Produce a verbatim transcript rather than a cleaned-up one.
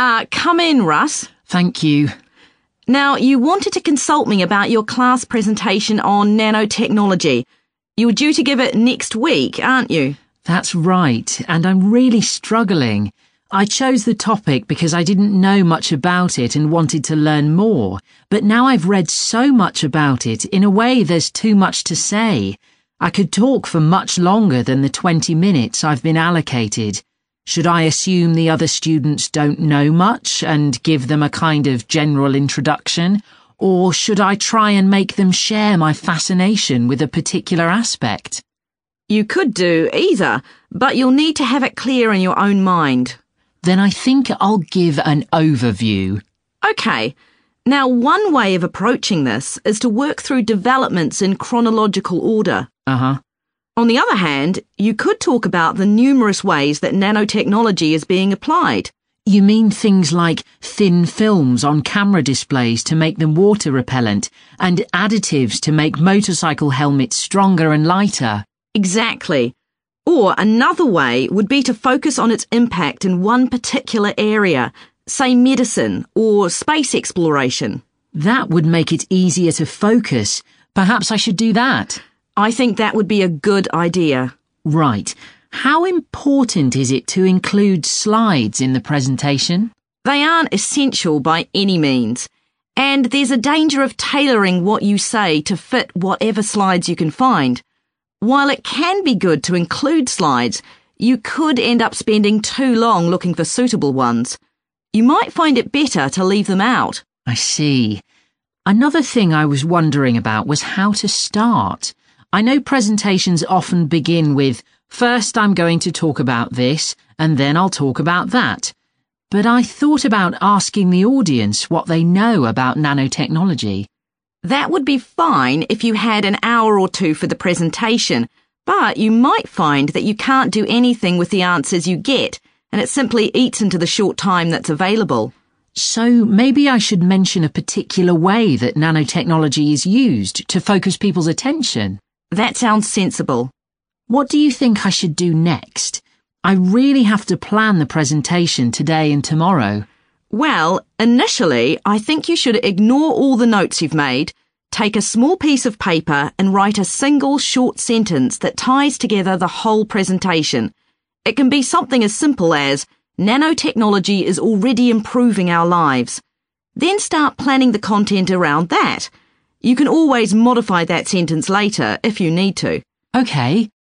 Uh, come in, Russ. Thank you. Now, you wanted to consult me about your class presentation on nanotechnology. You were due to give it next week, aren't you? That's right, and I'm really struggling. I chose the topic because I didn't know much about it and wanted to learn more, but now I've read so much about it, in a way there's too much to say. I could talk for much longer than the twenty minutes I've been allocated. Should I assume the other students don't know much and give them a kind of general introduction, or should I try and make them share my fascination with a particular aspect? You could do either, but you'll need to have it clear in your own mind. Then I think I'll give an overview. OK. Now, one way of approaching this is to work through developments in chronological order. Uh-huh. On the other hand, you could talk about the numerous ways that nanotechnology is being applied. You mean things like thin films on camera displays to make them water repellent and additives to make motorcycle helmets stronger and lighter? Exactly. Or another way would be to focus on its impact in one particular area, say medicine or space exploration. That would make it easier to focus. Perhaps I should do that. I think that would be a good idea. Right. How important is it to include slides in the presentation? They aren't essential by any means, and there's a danger of tailoring what you say to fit whatever slides you can find. While it can be good to include slides, you could end up spending too long looking for suitable ones. You might find it better to leave them out. I see. Another thing I was wondering about was how to start. I know presentations often begin with, first I'm going to talk about this, and then I'll talk about that. But I thought about asking the audience what they know about nanotechnology. That would be fine if you had an hour or two for the presentation, but you might find that you can't do anything with the answers you get, and it simply eats into the short time that's available. So maybe I should mention a particular way that nanotechnology is used to focus people's attention. That sounds sensible. What do you think I should do next? I really have to plan the presentation today and tomorrow. Well, initially, I think you should ignore all the notes you've made, take a small piece of paper and write a single short sentence that ties together the whole presentation. It can be something as simple as, nanotechnology is already improving our lives. Then start planning the content around that. You can always modify that sentence later if you need to. OK.